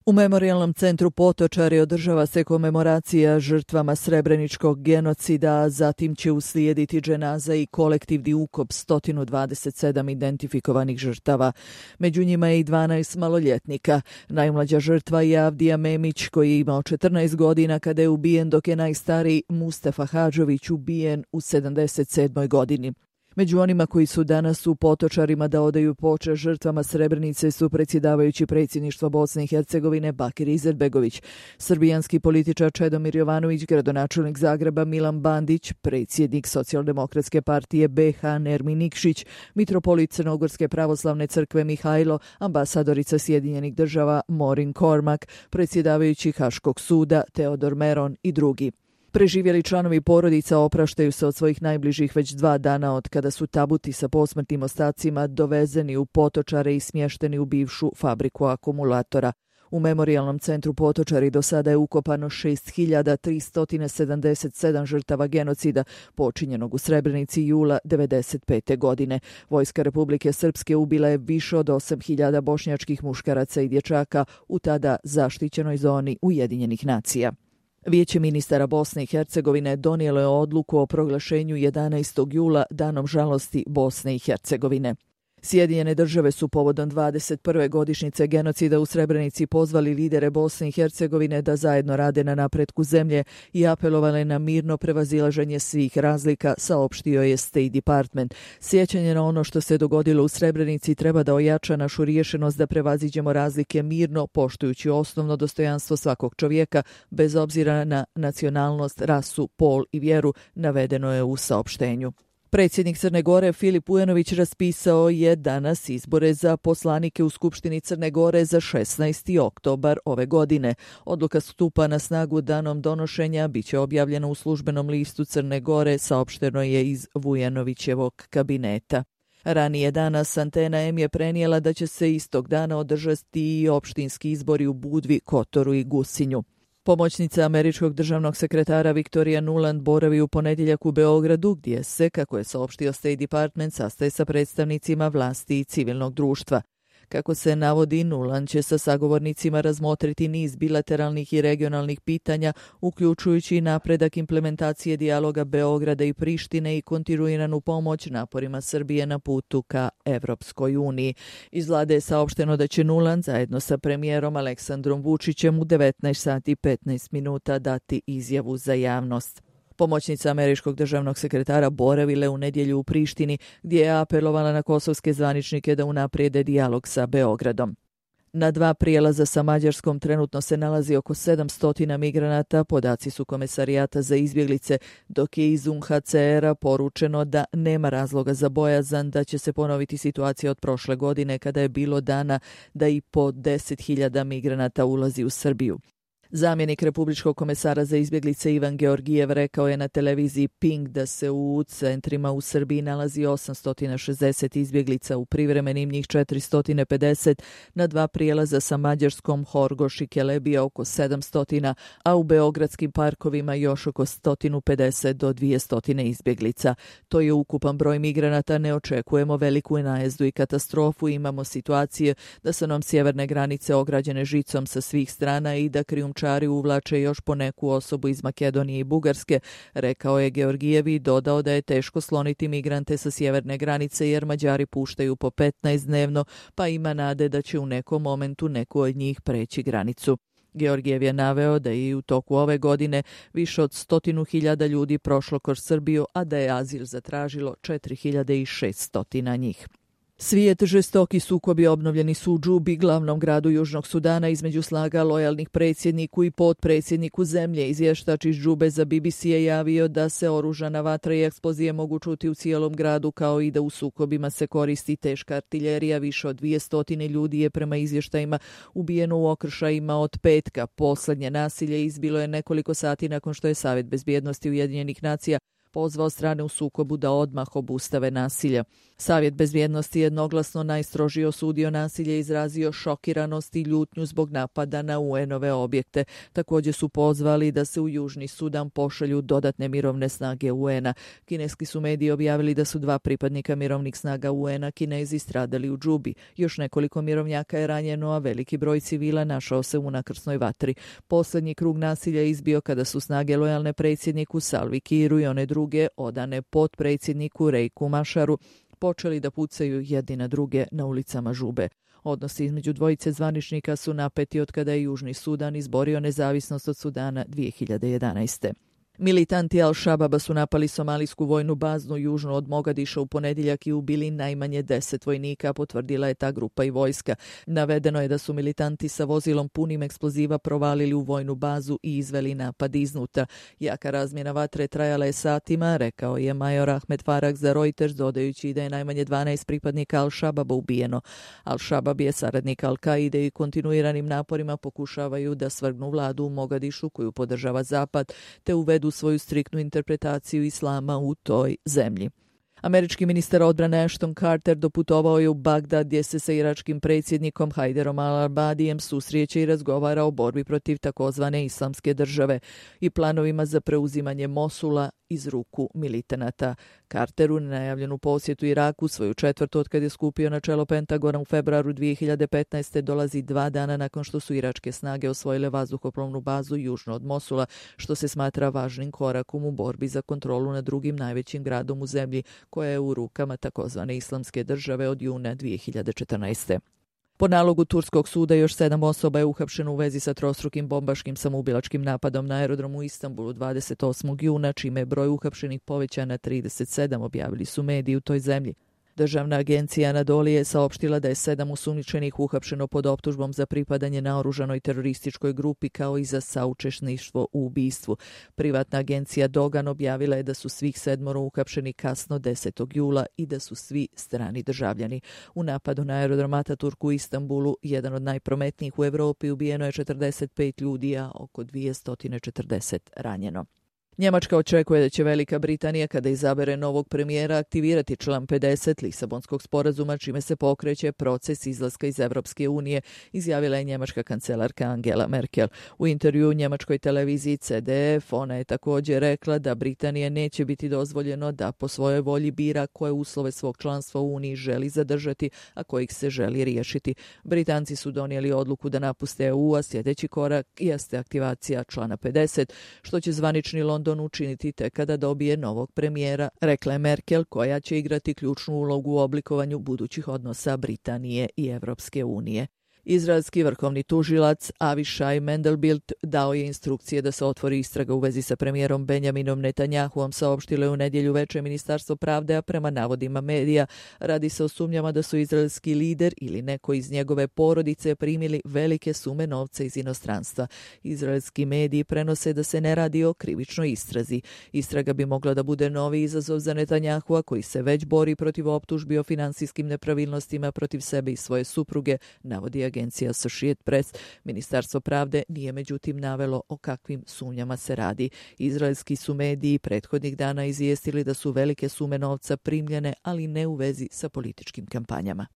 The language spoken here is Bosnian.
U Memorijalnom centru Potočari održava se komemoracija žrtvama Srebreničkog genocida, a zatim će uslijediti dženaza i kolektivni ukop 127 identifikovanih žrtava. Među njima je i 12 maloljetnika. Najmlađa žrtva je Avdija Memić, koji je imao 14 godina kada je ubijen, dok je najstariji Mustafa Hadžović ubijen u 77. godini. Među onima koji su danas u Potočarima da odaju počast žrtvama Srebrenice su predsjedavajući predsjedništva Bosne i Hercegovine Bakir Izetbegović, srbijanski političar Čedomir Jovanović, gradonačelnik Zagreba Milan Bandić, predsjednik Socijaldemokratske partije BiH Nermin Nikšić, mitropolit Crnogorske pravoslavne crkve Mihajlo, ambasadorica Sjedinjenih država Morin Kormak, predsjedavajući Haškog suda Teodor Meron i drugi. Preživjeli članovi porodica opraštaju se od svojih najbližih već 2 dana od kada su tabuti sa posmrtnim ostacima dovezeni u Potočare i smješteni u bivšu fabriku akumulatora. U Memorijalnom centru Potočari do sada je ukopano 6.377 žrtava genocida počinjenog u Srebrenici jula 1995. godine. Vojska Republike Srpske ubila je više od 8.000 bošnjačkih muškaraca i dječaka u tada zaštićenoj zoni Ujedinjenih nacija. Vijeće ministara Bosne i Hercegovine donijelo je odluku o proglašenju 11. jula danom žalosti Bosne i Hercegovine. Sjedinjene države su povodom 21. godišnjice genocida u Srebrenici pozvali lidere Bosne i Hercegovine da zajedno rade na napretku zemlje i apelovali na mirno prevazilaženje svih razlika, saopštio je State Department. Sjećanje na ono što se dogodilo u Srebrenici treba da ojača našu riješenost da prevaziđemo razlike mirno, poštujući osnovno dostojanstvo svakog čovjeka, bez obzira na nacionalnost, rasu, pol i vjeru, navedeno je u saopštenju. Predsjednik Crne Gore Filip Ujanović raspisao je danas izbore za poslanike u Skupštini Crne Gore za 16. oktobar ove godine. Odluka stupa na snagu danom donošenja, bit će objavljena u službenom listu Crne Gore, saopšteno je iz Vujanovićevog kabineta. Ranije danas Antena M je prenijela da će se istog dana održati i opštinski izbori u Budvi, Kotoru i Gusinju. Pomoćnica američkog državnog sekretara Victoria Nuland boravi u ponedjeljak u Beogradu, gdje se, kako je saopštio State Department, sastaje sa predstavnicima vlasti i civilnog društva. Kako se navodi, Nuland će sa sagovornicima razmotriti niz bilateralnih i regionalnih pitanja, uključujući i napredak implementacije dijaloga Beograda i Prištine i kontinuiranu pomoć naporima Srbije na putu ka Evropskoj uniji. Iz vlade je saopšteno da će Nuland zajedno sa premijerom Aleksandrom Vučićem u 19:15 dati izjavu za javnost. Pomoćnica američkog državnog sekretara boravile u nedjelju u Prištini, gdje je apelovala na kosovske zvaničnike da unaprijede dijalog sa Beogradom. Na 2 prijelaza sa Mađarskom trenutno se nalazi oko 700 migranata, podaci su Komesarijata za izbjeglice, dok je iz UNHCR-a poručeno da nema razloga za bojazan da će se ponoviti situacija od prošle godine kada je bilo dana da i po 10.000 migranata ulazi u Srbiju. Zamjenik Republičkog komesara za izbjeglice Ivan Georgijev rekao je na televiziji Pink da se u centrima u Srbiji nalazi 860 izbjeglica, u privremenim njih 450, na 2 prijelaza sa Mađarskom Horgoš i Kelebija oko 700, a u beogradskim parkovima još oko 150 do 200 izbjeglica. To je ukupan broj migranata, ne očekujemo veliku najezdu i katastrofu, imamo situacije da su nam sjeverne granice ograđene žicom sa svih strana i da krijumčari uvlače još po neku osobu iz Makedonije i Bugarske, rekao je Georgijev i dodao da je teško sloniti migrante sa sjeverne granice jer Mađari puštaju po 15 dnevno, pa ima nade da će u nekom momentu neko od njih preći granicu. Georgijev je naveo da je u toku ove godine više od 100.000 ljudi prošlo kroz Srbiju, a da je azil zatražilo 4.600 njih. Svijet žestoki sukobi obnovljeni su u Džubi, glavnom gradu Južnog Sudana, između snaga lojalnih predsjedniku i potpredsjedniku zemlje. Izvještač iz Džube za BBC je javio da se oružana vatra i eksplozije mogu čuti u cijelom gradu, kao i da u sukobima se koristi teška artiljerija. Više od 200 ljudi je prema izvještajima ubijeno u okršajima od petka. Poslednje nasilje izbilo je nekoliko sati nakon što je Savjet bezbjednosti Ujedinjenih nacija pozvao strane u sukobu da odmah obustave nasilje. Savjet bezbjednosti jednoglasno najstrožije osudio nasilje i izrazio šokiranost i ljutnju zbog napada na UN-ove objekte. Također su pozvali da se u Južni Sudan pošalju dodatne mirovne snage UN-a. Kineski su mediji objavili da su 2 pripadnika mirovnih snaga UN-a Kinezi stradali u Džubi. Još nekoliko mirovnjaka je ranjeno, a veliki broj civila našao se u nakrsnoj vatri. Posljednji krug nasilja izbio kada su snage lojalne predsjedniku Salvi Kiru i one druge odane potpredsjedniku Reiku Mašaru počeli da pucaju jedni na druge na ulicama Žube. Odnosi između dvojice zvaničnika su napeti od kada je Južni Sudan izborio nezavisnost od Sudana 2011. Militanti Al-Shababa su napali somalijsku vojnu bazu južno od Mogadiša u ponedjeljak i ubili najmanje 10 vojnika, potvrdila je ta grupa i vojska. Navedeno je da su militanti sa vozilom punim eksploziva provalili u vojnu bazu i izveli napad iznutra. Jaka razmjena vatre trajala je satima, rekao je major Ahmed Farag za Reuters, dodajući da je najmanje 12 pripadnika Al-Shababa ubijeno. Al-Shabab je saradnik Al-Kaide i kontinuiranim naporima pokušavaju da svrgnu vladu u Mogadišu koju podržava Zapad, te uvedu svoju striktnu interpretaciju islama u toj zemlji. Američki ministar odbrane Ashton Carter doputovao je u Bagdad gdje se sa iračkim predsjednikom Hajderom al-Abadijem susreće i razgovara o borbi protiv takozvane islamske države i planovima za preuzimanje Mosula iz ruku militanata. Carteru najavljenu posjetu Iraku, svoju četvrtu od kad je skupio na čelo Pentagona u februaru 2015. dolazi 2 dana nakon što su iračke snage osvojile vazduhoplovnu bazu južno od Mosula, što se smatra važnim korakom u borbi za kontrolu nad drugim najvećim gradom u zemlji koja je u rukama takozvane islamske države od juna 2014. Po nalogu turskog suda još 7 osoba je uhapšeno u vezi sa trostrukim bombaškim samoubilačkim napadom na aerodromu u Istanbulu 28. juna, čime je broj uhapšenih povećan na 37, objavili su mediji u toj zemlji. Državna agencija Anadolije je saopštila da je 7 osumnjičenih uhapšeno pod optužbom za pripadanje naoružanoj terorističkoj grupi kao i za saučesništvo u ubistvu. Privatna agencija Dogan objavila je da su svih 7 uhapšeni kasno 10. jula i da su svi strani državljani. U napadu na aerodrom Ataturk u Istanbulu, jedan od najprometnijih u Europi, ubijeno je 45 ljudi, a oko 240 ranjeno. Njemačka očekuje da će Velika Britanija, kada izabere novog premijera, aktivirati član 50 Lisabonskog sporazuma, čime se pokreće proces izlaska iz Evropske unije, izjavila je njemačka kancelarka Angela Merkel. U intervjuu njemačkoj televiziji CDF ona je također rekla da Britanije neće biti dozvoljeno da po svojoj volji bira koje uslove svog članstva u Uniji želi zadržati, a kojih se želi riješiti. Britanci su donijeli odluku da napuste EU, a sljedeći korak jeste aktivacija člana 50, što će zvanični London učiniti tek kada dobije novog premijera, rekla je Merkel, koja će igrati ključnu ulogu u oblikovanju budućih odnosa Britanije i Evropske unije. Izraelski vrhovni tužilac Avišaj Mendelbilt dao je instrukcije da se otvori istraga u vezi sa premijerom Benjaminom Netanjahuom, saopštilo je u nedjelju večer Ministarstvo pravde, a prema navodima medija radi se o sumnjama da su izraelski lider ili neko iz njegove porodice primili velike sume novca iz inostranstva. Izraelski mediji prenose da se ne radi o krivičnoj istrazi. Istraga bi mogla da bude novi izazov za Netanjahua, koji se već bori protiv optužbi o finansijskim nepravilnostima protiv sebe i svoje supruge, navodi agencija Associated Press. Ministarstvo pravde nije međutim navelo o kakvim sumnjama se radi. Izraelski su mediji prethodnih dana izvijestili da su velike sume novca primljene, ali ne u vezi sa političkim kampanjama.